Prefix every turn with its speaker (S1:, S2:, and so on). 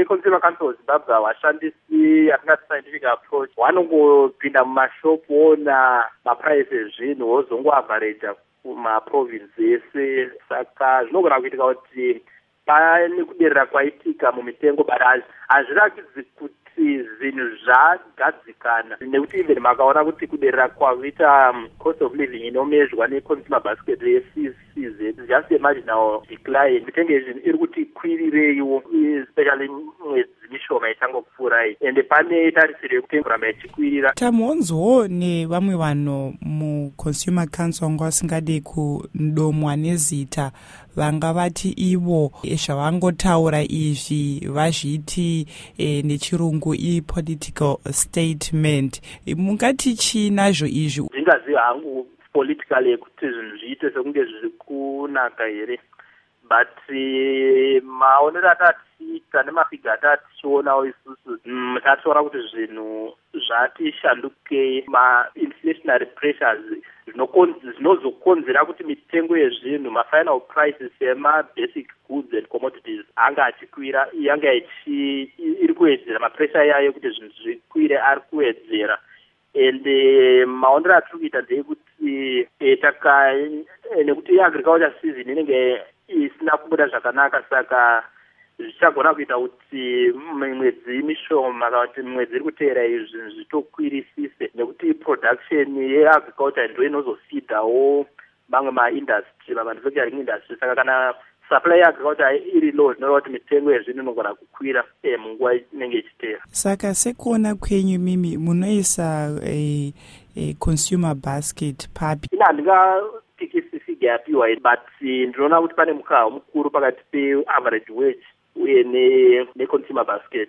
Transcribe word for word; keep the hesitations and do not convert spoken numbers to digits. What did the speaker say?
S1: Consumer Council of Zimbabwe washandisi yatingati scientific approach wanongopinda mumashopu wona maprice ezvinhu wozongoavhareja kumaprovince ese. Saka zvinogona kuitika kuti pane kuderera kwaitika mumitengo but hazviratidzi kuti zvinhu zvagadzikana, nekuti even makaona kuti kuderera kwakuita cost of living inomezhwa neconsumer basket ye-C C Z just a marginal decline. Mitengo yezvinhu iri kuti kwirireiwo, especially mwedzi mishoma ichangopfuurai, ende pane tarisiro yekuti kuramba ichikwirira.
S2: Tamuonzwawo nevamwe vanhu muConsumer Council ngo vasingade kundomwa nezita, vanga vati ivo zvavangotaura izvi vazviti e, nechirungu i-political statement. Mungati chinazvo izvi?
S1: Ndingaziva hangu politically kuti zvinhu zviite sekunge zviri kunaka here, but maonero atatiita nemafiga atatichionawo isusu tatoona kuti zvinhu zvati shandukei. Ma-inflationary pressures zvinozokonzera kuti mitengo yezvinhu, ma-final prices ema-basic goods and commodities anga achikwira, yanga iri kuwedzera, mapressure yayo kuti zvinhu zvikwire ari kuwedzera. Ende maonero atiri kuita ndeyekuti taka nekuti agriculture season inenge isina kubuda zvakanaka, saka zvichagona kuita kuti mwedzi mishoma kana kuti mwedzi iri kuteera izvi zvitokwirisise, nekuti production yeagriculture ndo inozofidhawo mamwe maindustry, ma-manufacturing industry. Saka kana supply yeagriculture iri low, zvinoreva kuti mitengo yezvinhu inogona kukwira munguva inenge ichiteera.
S2: Saka sekuona kwenyu mimi munoisa e, e, consumer basket papi?
S1: Ina handingapikisi figa yapiwa, but ndinoona kuti pane mukaha mukuru pakati pe-average wage uye ne-consumer basket.